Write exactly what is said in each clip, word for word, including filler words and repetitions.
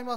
ます、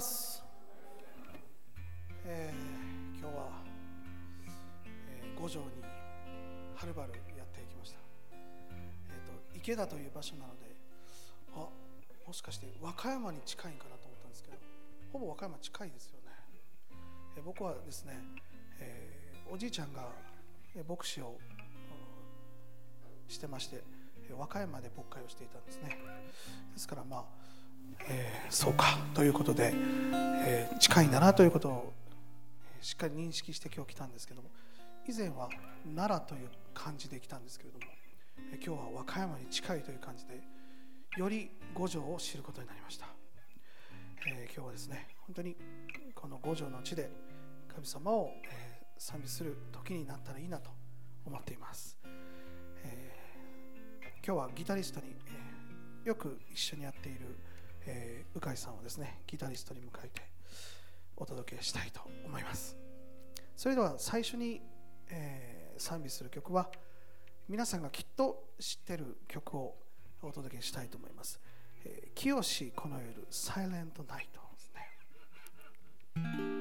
えー、今日は、えー、五条にはるばるやってきました、えー、と池田という場所なので、あ、もしかして和歌山に近いんかなと思ったんですけど、ほぼ和歌山近いですよね。えー、僕はですね、えー、おじいちゃんが牧師をしてまして、和歌山で牧会をしていたんですね。ですからまあえー、そうかということで、えー、近いんだなということをしっかり認識して今日来たんですけども、以前は奈良という感じで来たんですけれども、えー、今日は和歌山に近いという感じでより五条を知ることになりました。えー、今日はですね、本当にこの五条の地で神様を、えー、賛美する時になったらいいなと思っています。えー、今日はギタリストに、えー、よく一緒にやっているえー、鵜飼さんをですね、ギタリストに迎えてお届けしたいと思います。それでは最初に、えー、賛美する曲は皆さんがきっと知っている曲をお届けしたいと思います。えー、清この夜サイレントナイトですね。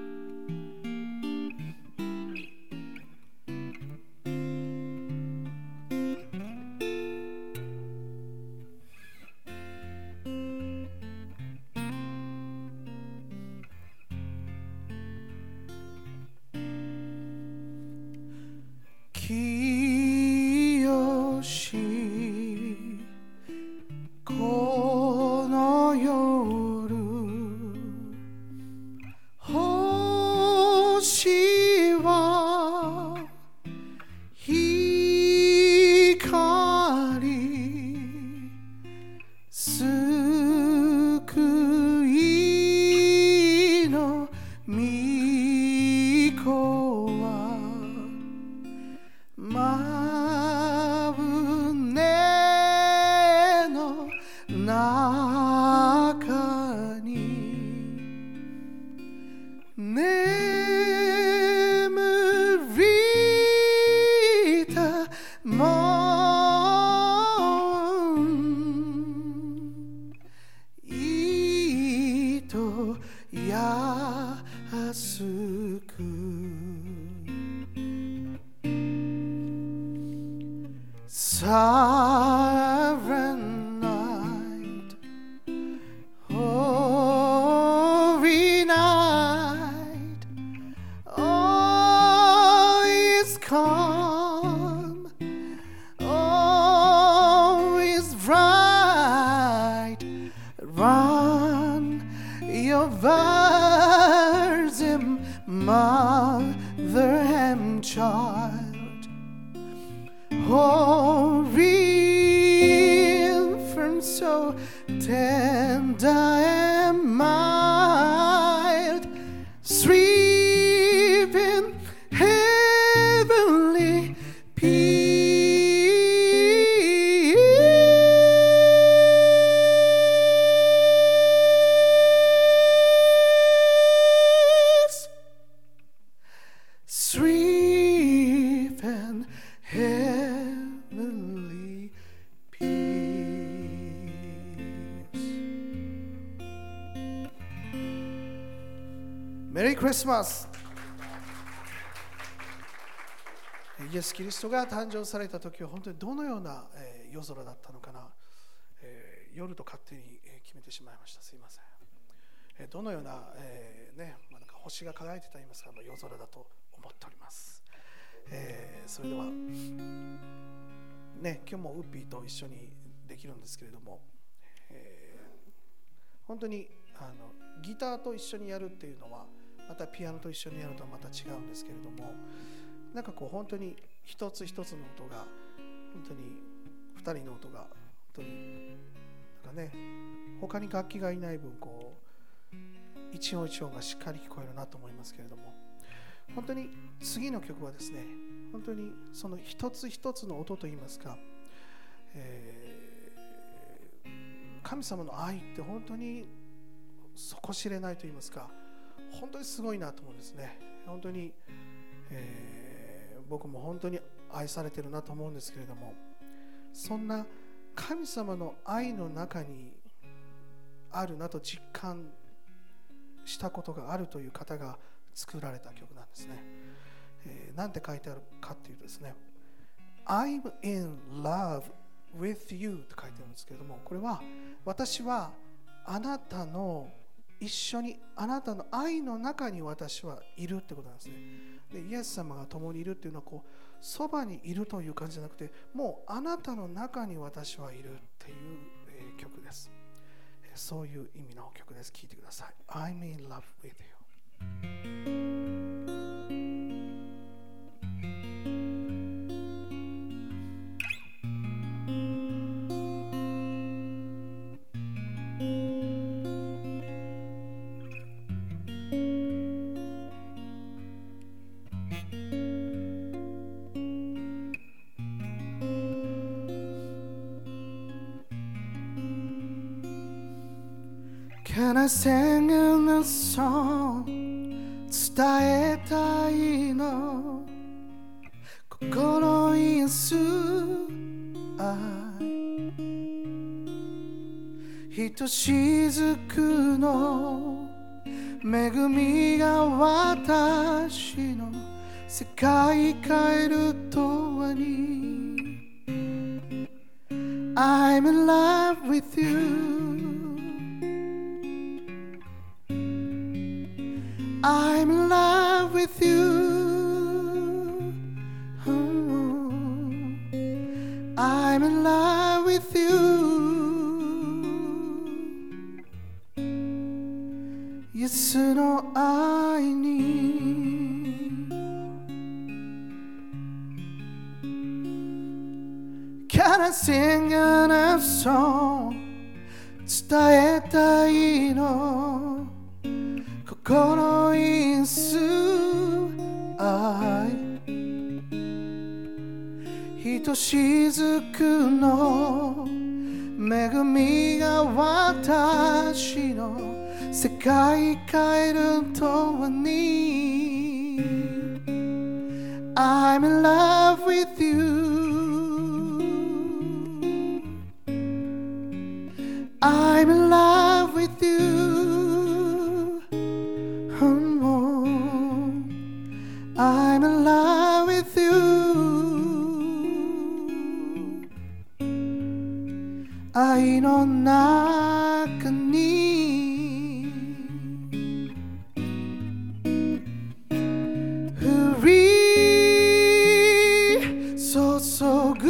メリークリスマス。イエス・キリストが誕生された時は本当にどのような夜空だったのかな、えー、夜と勝手に決めてしまいました。すいません。どのような、えーねまあ、なんか星が輝いてたといいますか、まあ、夜空だと思っております。えー、それではね、今日もウッピーと一緒にできるんですけれども、えー、本当にあのギターと一緒にやるっていうのはまたピアノと一緒にやるとはまた違うんですけれども、なんかこう本当に一つ一つの音が本当に二人の音が本当になんかね、他に楽器がいない分こう一音一音がしっかり聞こえるなと思いますけれども、本当に次の曲はですね、本当にその一つ一つの音といいますか、えー、神様の愛って本当に底知れないといいますか、本当にすごいなと思うんですね。本当に、えー、僕も本当に愛されてるなと思うんですけれども、そんな神様の愛の中にあるなと実感したことがあるという方が作られた曲なんですね。えー、なんて書いてあるかっていうとですね、I'm in love with you って書いてあるんですけれども、これは私はあなたの一緒に、あなたの愛の中に私はいるってことなんですね。で、イエス様が共にいるっていうのは、こうそばにいるという感じじゃなくて、もうあなたの中に私はいるっていう、えー、曲です。そういう意味の曲です。聴いてください。I'm in love with you。Can I sing in a song 伝えたいの心癒す愛ひとしずくの恵みが私の世界変えるとはに I'm in love with you I'm in love with you、oh、I'm in love with you イエスの愛に Can I sing a song 伝えたいの心癒す愛ひとしずくの恵みが私の世界変えるとはに I'm in love with you I'm in love with you I'm in love with you 愛の中に降り注ぐ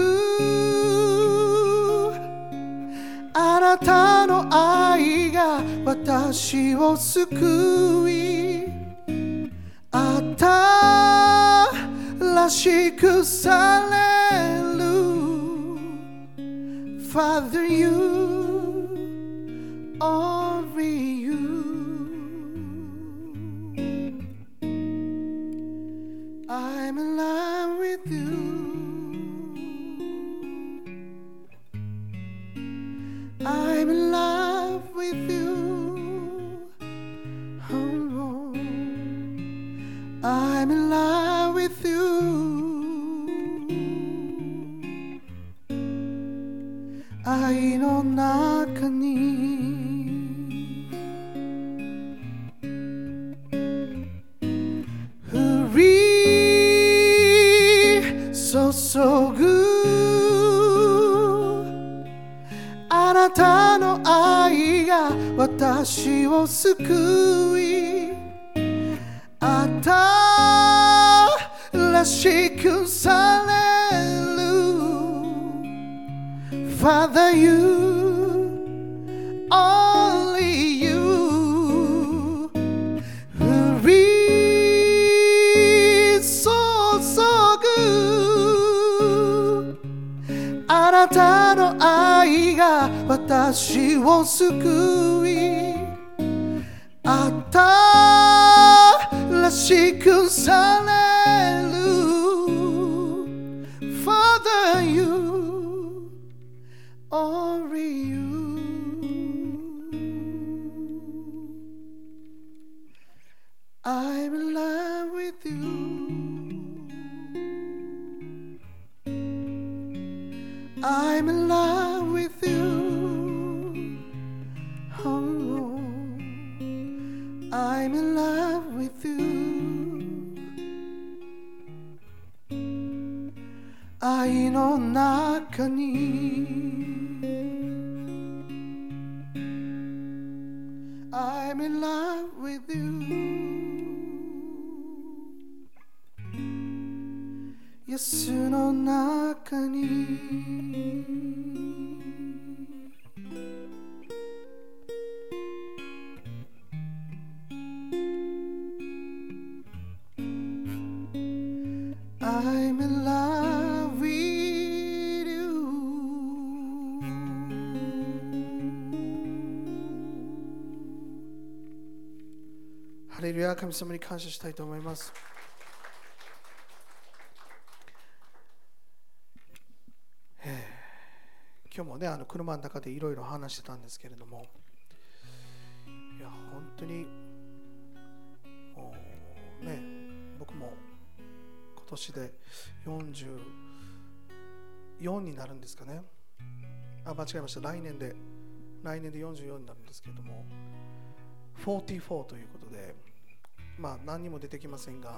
あなたの愛が私を救い新しくされる Father you only you I'm in love with you I'm in love with you、oh、I'm in love with you愛の中に降り注ぐあなたの愛が私を救い新しくされる Father you only you 降り注ぐあなたの愛が私を救い新しくされる Father you only you I'm in love with you I'm in love with you、oh、I'm I'm in love with you 愛の中に I'm in love with you イエスの中にI'm in love with you ハレルヤ、神様に感謝したいと思います。今日もね、あの車の中でいろいろ話してたんですけれども、いや本当にもうね、僕も今年でよんじゅうよんになるんですかね。あ、間違えました。来年で来年でよんじゅうよんになるんですけれども、よんじゅうよんということで、まあ何にも出てきませんが、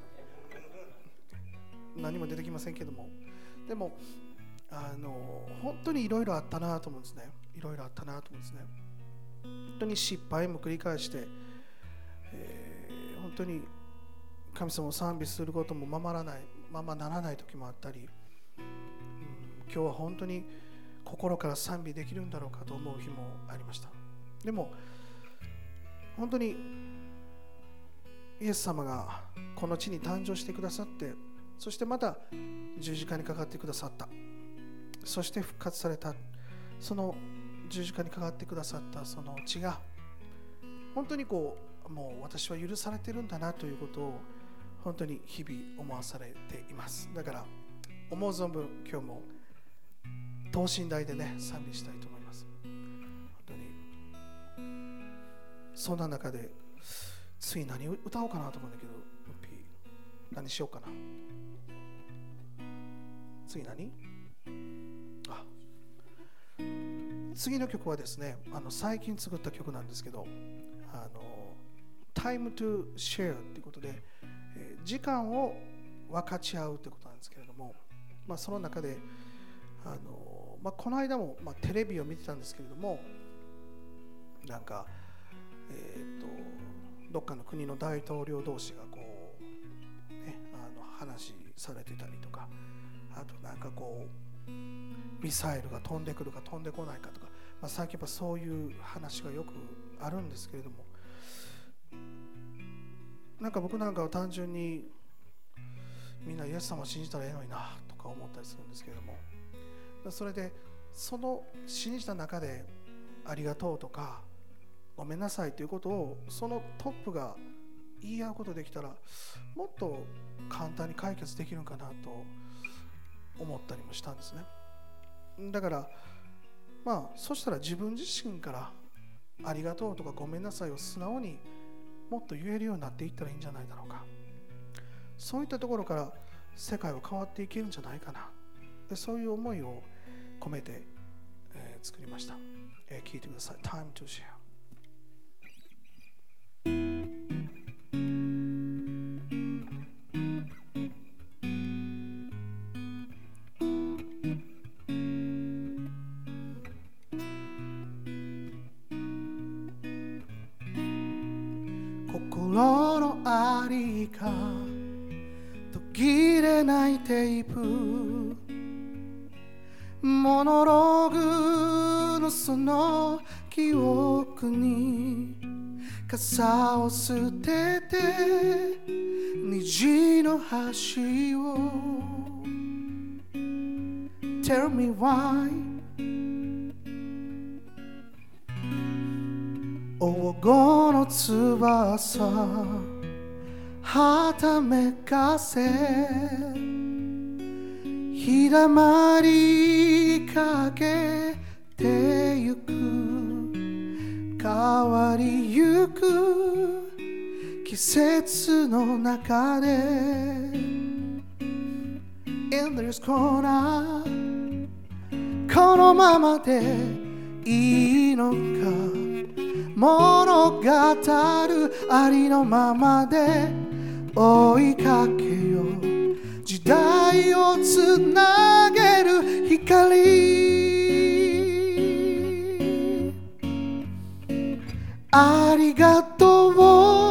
何も出てきませんけども、でもあの本当にいろいろあったなと思うんですね。いろいろあったなと思うんですね。本当に失敗も繰り返して、えー、本当に神様を賛美することもままらない、ままならない時もあったり、うん、今日は本当に心から賛美できるんだろうかと思う日もありました。でも本当にイエス様がこの地に誕生してくださって、そしてまた十字架にかかってくださった、そして復活された、その十字架にかかってくださったその血が本当にこう、もう私は許されてるんだなということを本当に日々思わされています。だから思う存分今日も等身大でね賛美したいと思います。本当にそんな中でつい何を歌おうかなと思うんだけど、何しようかな。次何あ次の曲はですね、あの最近作った曲なんですけど、あの Time to Share ということで、えー、時間を分かち合うということなんですけれども、まあ、その中であの、まあ、この間も、まあ、テレビを見てたんですけれども、なんか、えー、とどっかの国の大統領同士がこう、ね、あの話されてたりとか、あとなんかこうミサイルが飛んでくるか飛んでこないかとか、まあ、最近やっぱそういう話がよくあるんですけれども、なんか僕なんかは単純にみんなイエス様を信じたらええのになとか思ったりするんですけれども、それでその信じた中でありがとうとかごめんなさいということをそのトップが言い合うことできたら、もっと簡単に解決できるかなと思ったりもしたんですね。だからまあそしたら自分自身からありがとうとかごめんなさいを素直にもっと言えるようになっていったらいいんじゃないだろうか。そういったところから世界は変わっていけるんじゃないかな。でそういう思いを込めて、えー、作りました。えー、聞いてください。Time to share。心のありか途切れないテープ、モノローグのその記憶に傘を捨てて虹の橋を Tell me why 黄金の翼はためかせ日だまりかけてゆく変わりゆく季節の中で In this corner このままでいいのか物語るありのままで追いかけよう。時代をつなげる光。ありがとう、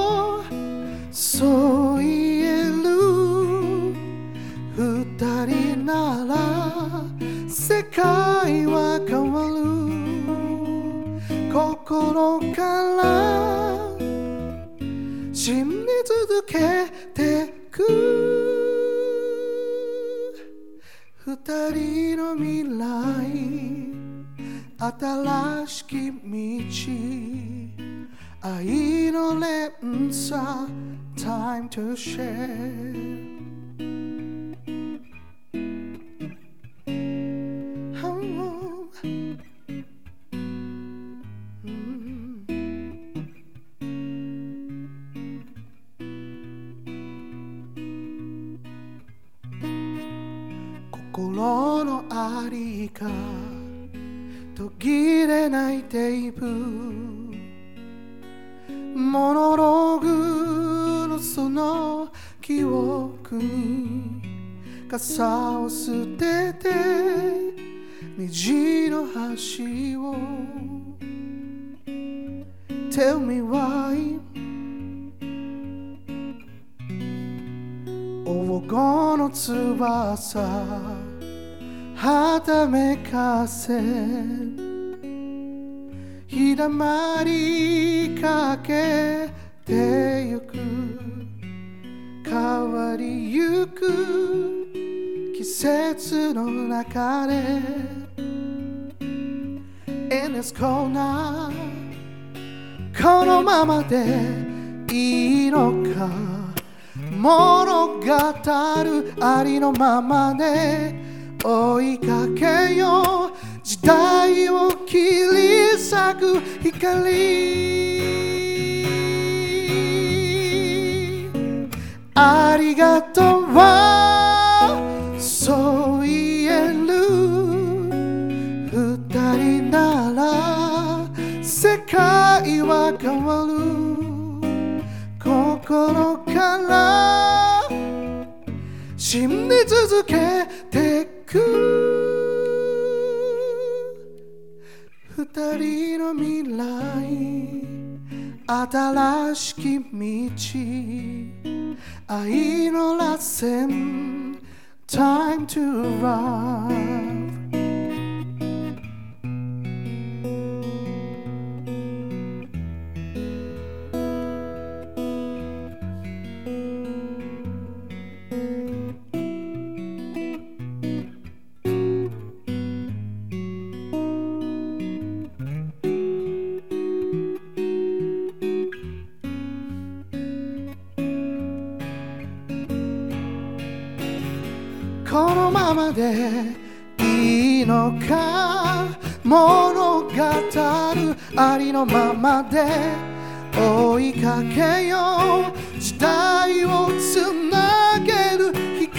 そう言える二人なら世界は変わる。心から信じ続けてく二人の未来、新しき道、愛の連鎖 Time to share。心のありか途切れないテープ、モノローグのその記憶に傘を捨てて虹の橋を Tell me why 黄金の翼はためかせ日だまりかけてゆく、変わりゆく季節の中で In this corner このままでいいのか、物語るありのままで追いかけよう。時代を切り裂く光。ありがとうはそう言える二人なら世界は変わる。心から信じ続けてく二人の未来、新しき道、愛の螺旋 Time to arrive。このままでいいのか、物語るありのままで追いかけよう。時代をつなげる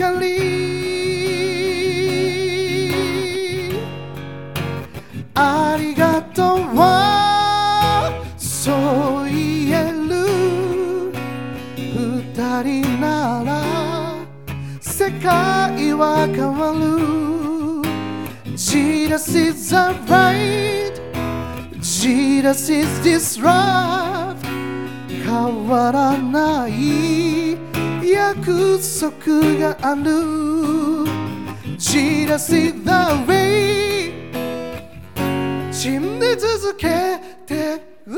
光。ありがとうはそう言える二人なら世界は変わる。 Jesus is the right, Jesus is this love。 変わらない約束がある。 Jesus is the way。 信じ続けてる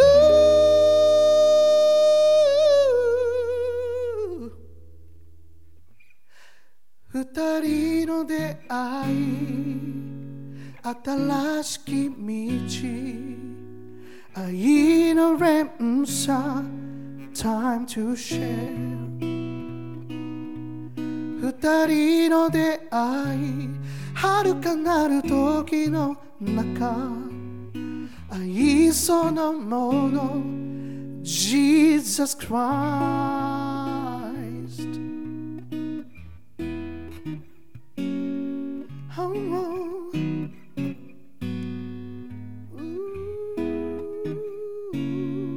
二人の出会い、新しき道、愛の連鎖 Time to share。 二人の出会い、遥かなる時の中、愛そのもの Jesus Christ。Ooh.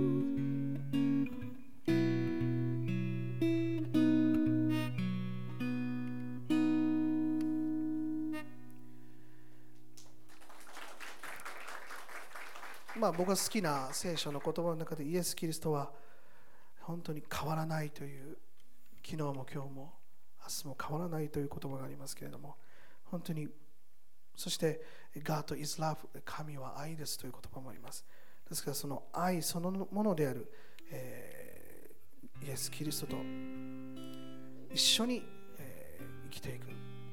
まあ、僕が好きな聖書の言葉の中でイエス・キリストは本当に変わらないという、昨日も今日も明日も変わらないという言葉がありますけれども、本当に、そして God is love、 神は愛ですという言葉もあります。ですからその愛そのものである、えー、イエス・キリストと一緒に、えー、生きていく。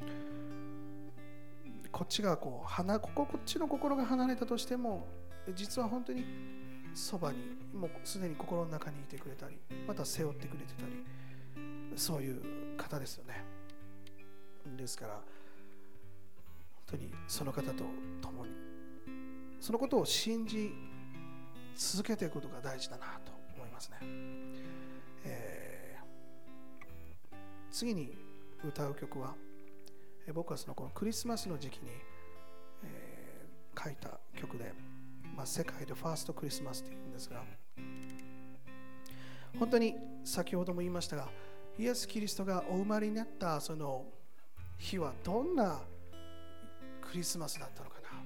こっちがこう離こここっちの心が離れたとしても、実は本当にそばにもうすでに心の中にいてくれたり、また背負ってくれてたり、そういう方ですよね。ですから本当にその方と共にそのことを信じ続けていくことが大事だなと思いますね。えー、次に歌う曲は、えー、僕はそのこのクリスマスの時期に、えー、書いた曲で、まあ、世界でファーストクリスマスというんですが、本当に先ほども言いましたが、イエス・キリストがお生まれになったその日はどんなクリスマスだったのかな。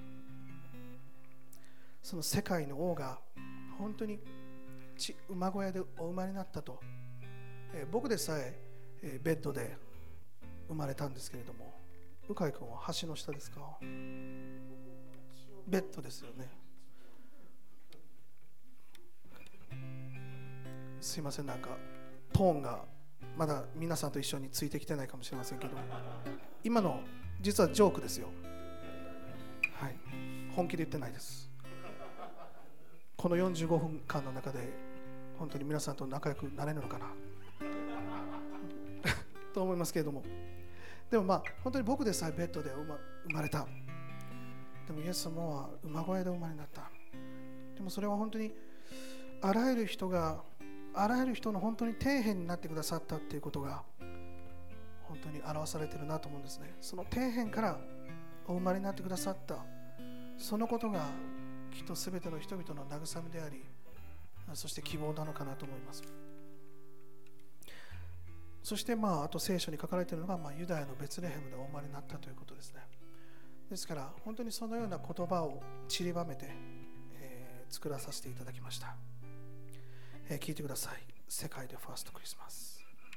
その世界の王が本当に馬小屋でお生まれになったと、えー、僕でさええー、ベッドで生まれたんですけれども、鵜飼君は橋の下ですか？ベッドですよね。すいません、なんかトーンがまだ皆さんと一緒についてきてないかもしれませんけど、今の実はジョークですよ。はい、本気で言ってないです。このよんじゅうごふんかんの中で本当に皆さんと仲良くなれるのかなと思いますけれども、でもまあ本当に僕でさえベッドで生まれた。でもイエス様は馬小屋で生まれになった。でもそれは本当にあらゆる人があらゆる人の本当に底辺になってくださったということが本当に表されているなと思うんですね。その底辺からお生まれになってくださった、そのことがきっとすべての人々の慰めであり、そして希望なのかなと思います。そしてまああと聖書に書かれているのが、まあ、ユダヤのベツレヘムでお生まれになったということですね。ですから本当にそのような言葉を散りばめて、えー、作らさせていただきました。えー、聞いてください。世界でファーストクリスマス。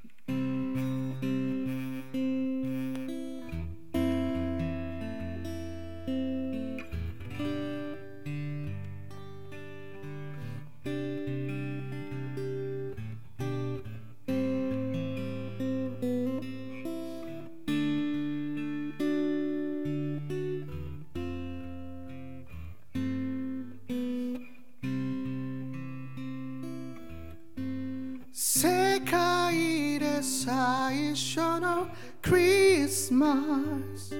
世界で最初のクリスマス、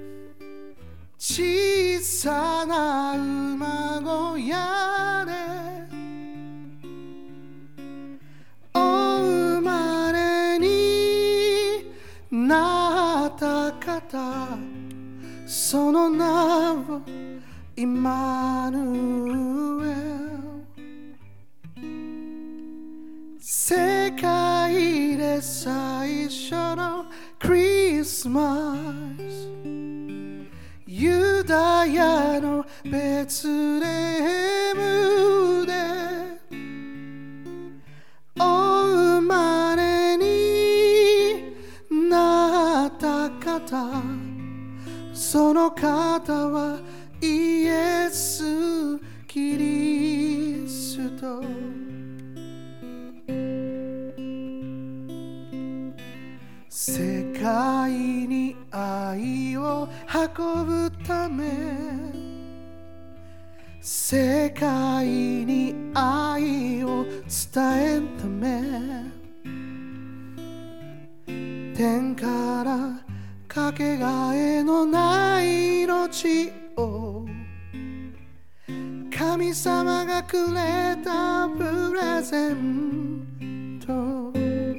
小さな馬小屋でお生まれになった方、その名はイマヌエル。世界で最初のクリスマス、ユダヤのベツレヘムでお生まれになった方、その方はイエス・キリスト。世界に愛を運ぶため、世界に愛を伝えるため、天からかけがえのない命を神様がくれたプレゼント。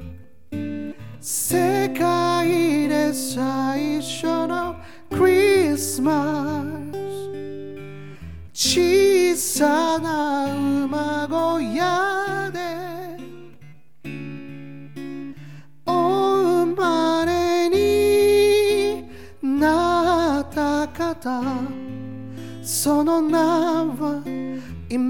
世界で最初のクリスマス、小さな馬小屋でお生まれになった方、その名はイ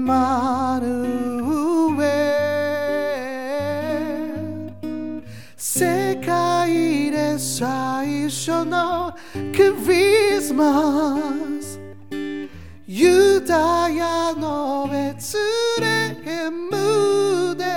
世界で最初のクリスマス、ユダヤのベツレヘムで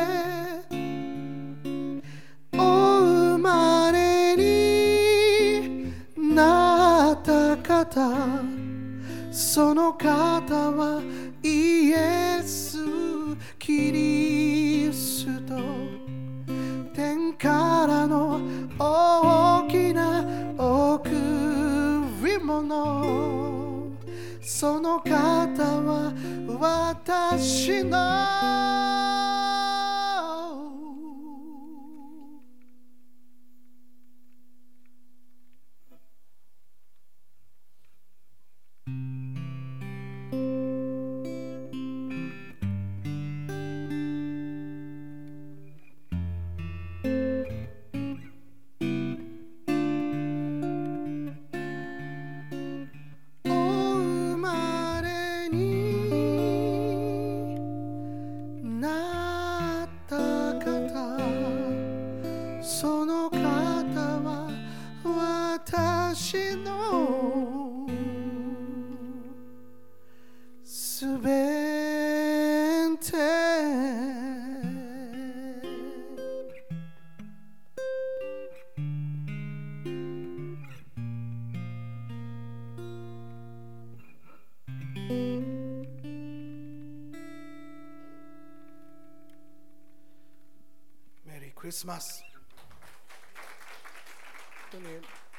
お生まれになった方、その方はイエス・キリスト、天からの大きな贈り物、その方は私のクリスマス、本当に、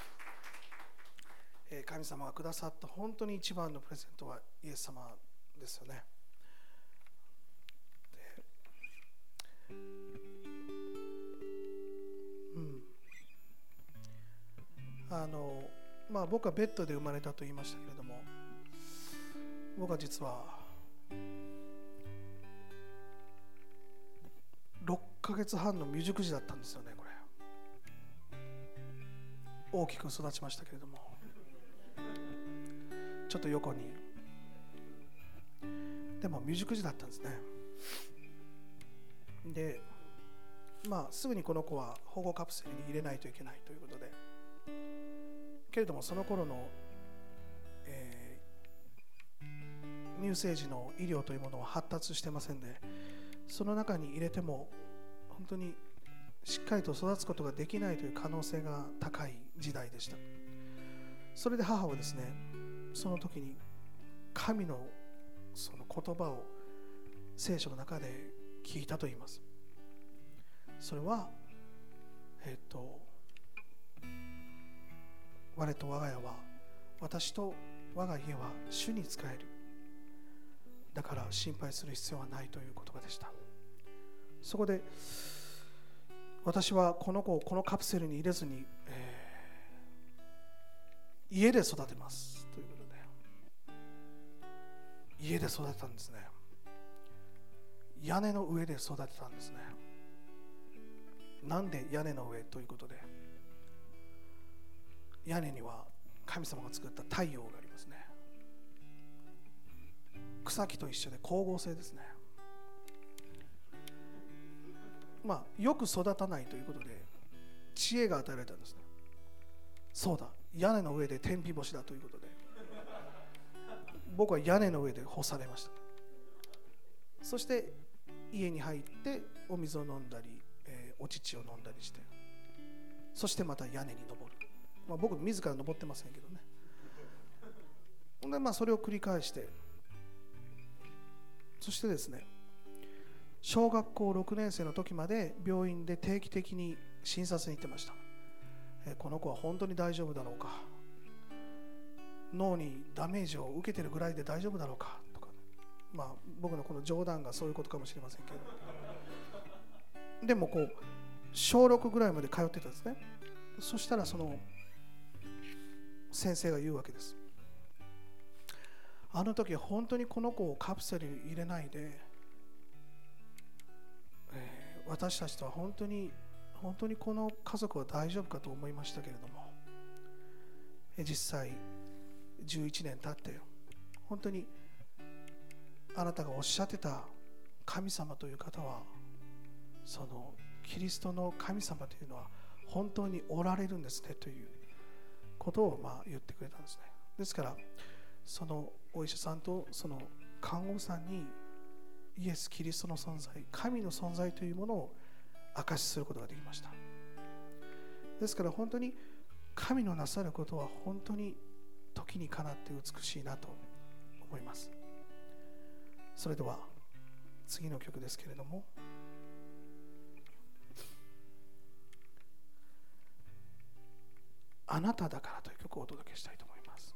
えー、神様がくださった本当に一番のプレゼントはイエス様ですよね。で、うん、あのまあ僕はベッドで生まれたと言いましたけれども、僕は実はろっかげつはんの未熟児だったんですよね。これ大きく育ちましたけれども、ちょっと横に、でも未熟児だったんですね。で、まあすぐにこの子は保護カプセルに入れないといけないということで、けれどもその頃の、えー、乳生児の医療というものは発達してませんで、その中に入れても本当にしっかりと育つことができないという可能性が高い時代でした。それで母はですね、その時に神のその言葉を聖書の中で聞いたと言います。それはえっと我と我が家は、私と我が家は主に仕える、だから心配する必要はないという言葉でした。そこで私はこの子をこのカプセルに入れずに、えー、家で育てますということで、家で育てたんですね。屋根の上で育てたんですね。なんで屋根の上ということで、屋根には神様が作った太陽がありますね。草木と一緒で光合成ですね。まあ、よく育たないということで知恵が与えられたんですね。そうだ、屋根の上で天日干しだということで、僕は屋根の上で干されました。そして家に入ってお水を飲んだり、えー、お乳を飲んだりして、そしてまた屋根に登る。まあ、僕自ら登ってませんけどね。で、まあ、それを繰り返して、そしてですね、小学校ろくねん生の時まで病院で定期的に診察に行ってました。えー、この子は本当に大丈夫だろうか、脳にダメージを受けてるぐらいで大丈夫だろうかとか、まあ僕のこの冗談がそういうことかもしれませんけど、でもこう小ろくぐらいまで通ってたんですね。そしたらその先生が言うわけです。あの時本当にこの子をカプセルに入れないで、えー、私たちとは本当に本当にこの家族は大丈夫かと思いましたけれども、え実際じゅういちねん経って本当にあなたがおっしゃってた神様という方はそのキリストの神様というのは本当におられるんですねということをまあ言ってくれたんですね。ですからそのお医者さんとその看護婦さんにイエス・キリストの存在、神の存在というものを証しすることができました。ですから本当に神のなさることは本当に時にかなって美しいなと思います。それでは次の曲ですけれども、あなただからという曲をお届けしたいと思います。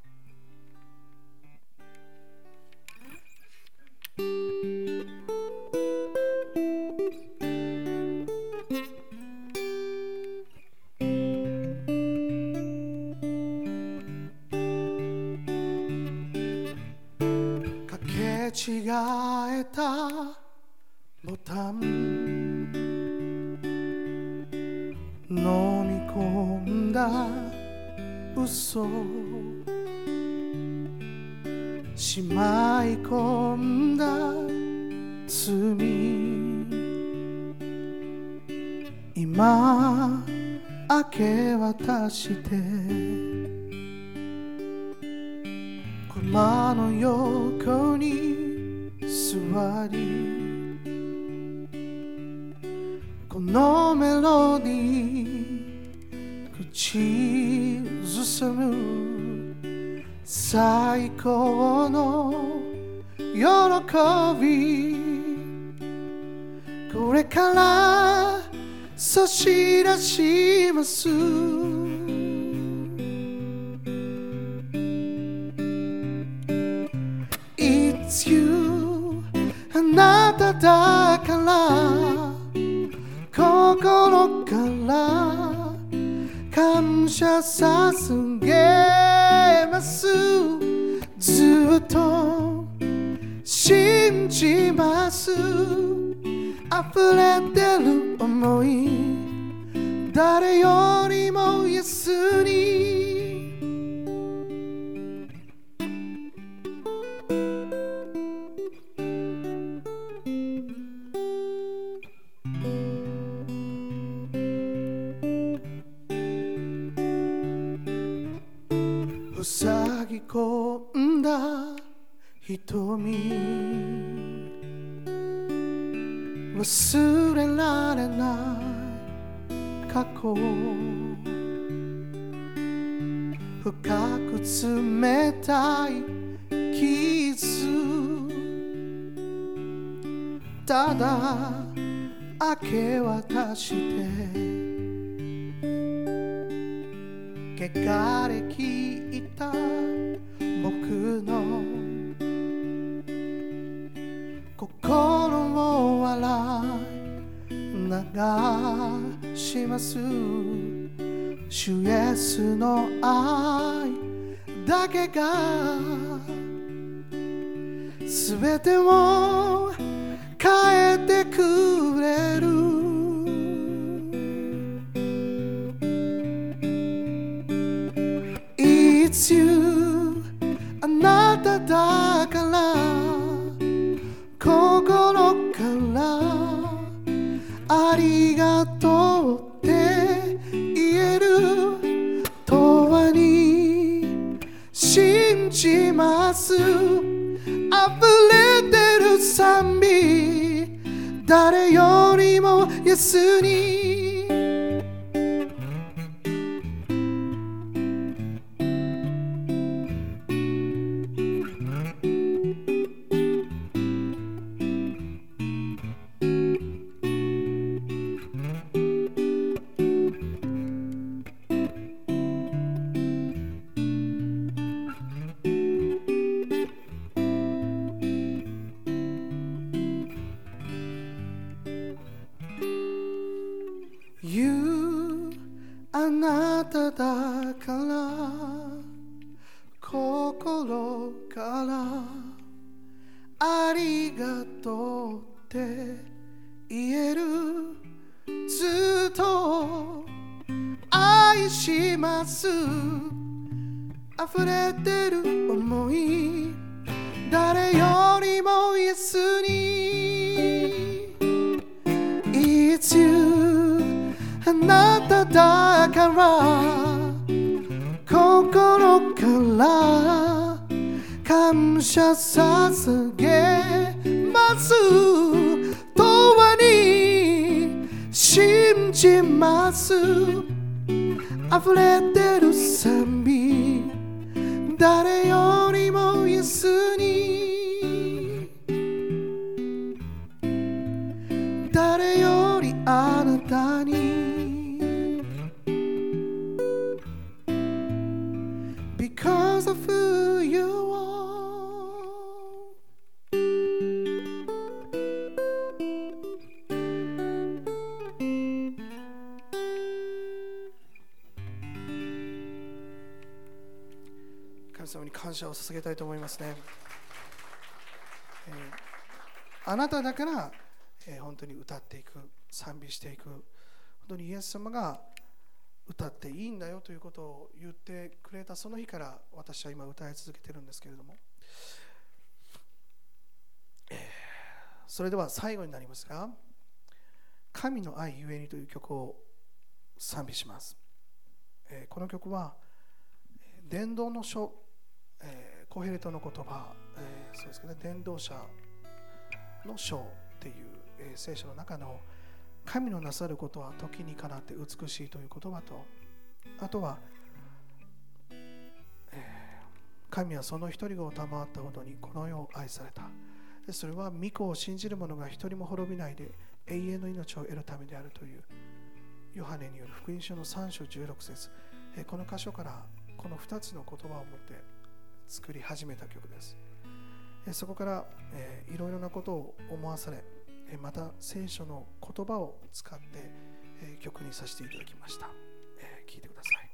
かけ違えたボタン、飲み込んだ嘘、しまい込んだ罪、今明け渡して車の横に座り、このメロディー口ずさむ最高の喜び、これから差し出します。It's you あなただから心から感謝捧げます。ずっと信じます。溢れてる想い、誰よりもイエスに。塞ぎ込んだ瞳、忘れられない過去、深く冷たい傷、ただ明け渡して汚れきった僕の心を笑い流します。主イエスの愛だけが全てを変えてくれる。It's you あなただから心からありがとうって言える。永遠に信じます。溢れてる賛美、誰よりもイエスに。あなただから心からありがとうって言える。ずっと愛します。溢れてる想い、誰よりもイエスに。It's you なただから心から感謝捧げます永遠に信じます溢れてる賛美誰よりもイエスに誰よりあなたに Because of who you are 神様に感謝を捧げたいと思いますね、えー、あなただから、えー、本当に歌っていく賛美していく本当にイエス様が歌っていいんだよということを言ってくれたその日から私は今歌い続けているんですけれども、えー、それでは最後になりますが神の愛ゆえにという曲を賛美します、えー、この曲は伝道の書、えー、コヘレトの言葉、えー、そうですかね、伝道者の書っていう、えー、聖書の中の神のなさることは時にかなって美しいという言葉とあとは、えー、神はその一人子を賜ったほどにこの世を愛されたでそれは御子を信じる者が一人も滅びないで永遠の命を得るためであるというヨハネによる福音書のさん章じゅうろく節、えー、この箇所からこのふたつの言葉を持って作り始めた曲です、えー、そこから、えー、いろいろなことを思わされまた聖書の言葉を使って曲にさせていただきました。聴いてください。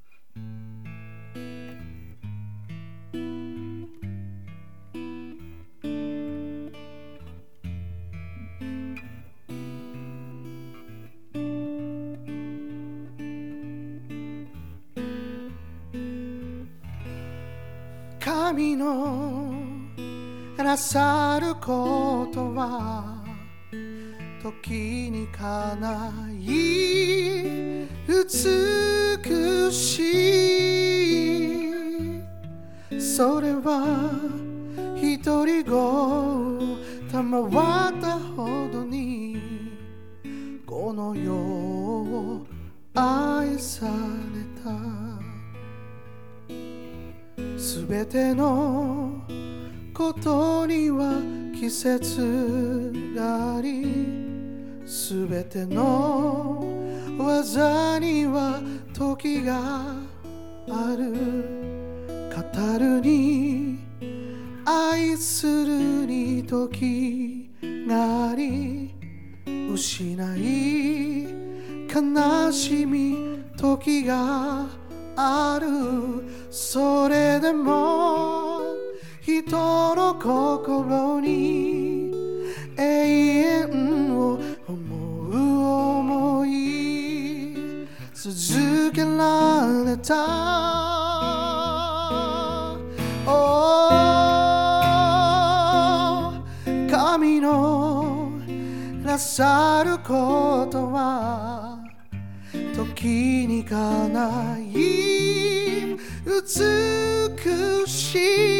神のなさることは時にかない美しいそれは一人子を賜ったほどにこの世を愛されたすべてのことには季節がありすべての技には時がある語るに愛するに時があり失い悲しみ時があるそれでも人の心に永遠を思う想い続けられた、oh、神のなさることは時にかない美し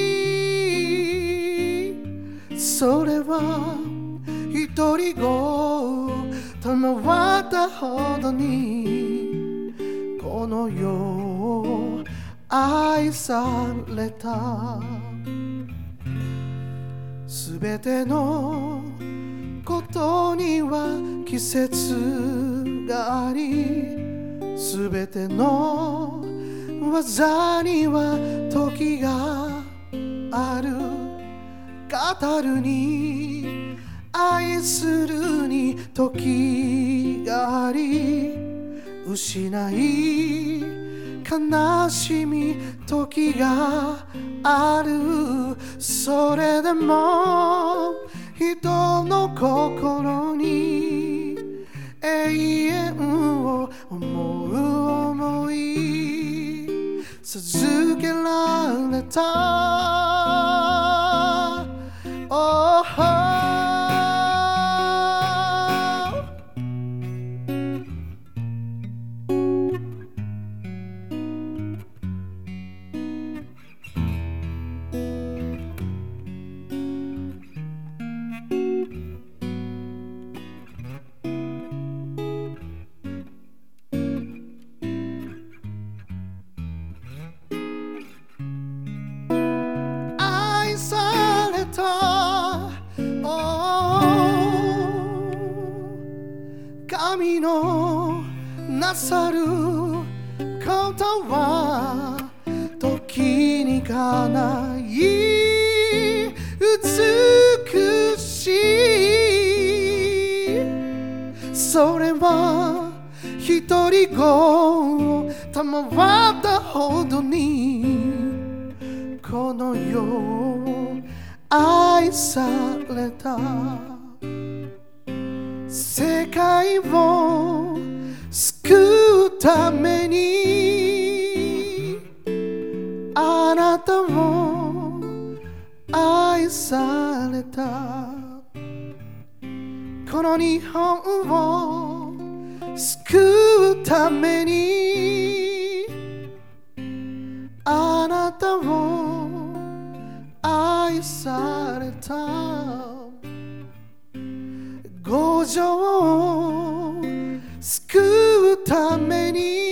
いそれは一人子を賜ったほどにこの世を愛されたすべてのことには季節がありすべての技には時がある語るに愛するに時があり失い悲しみ時があるそれでも人の心に永遠を思う想い続けられたOh, 神のなさることは時にかない美しい。それは一人子を賜ったほどにこの世を愛された。世界を救うためにあなたを愛された。この日本を救うためにあなたを愛された。五条を救うため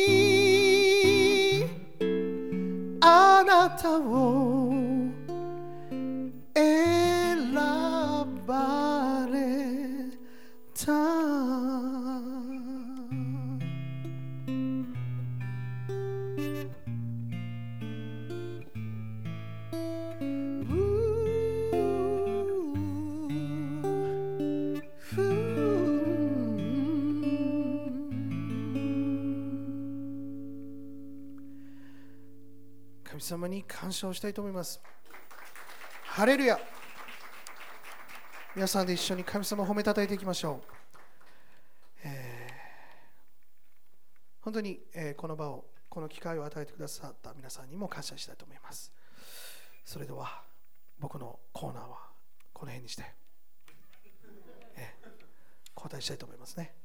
にあなたを選ばれた。神様に感謝をしたいと思います。ハレルヤ。皆さんで一緒に神様を褒めたたえていきましょう。えー、本当に、えー、この場をこの機会を与えてくださった皆さんにも感謝したいと思います。それでは僕のコーナーはこの辺にして、えー、交代したいと思いますね。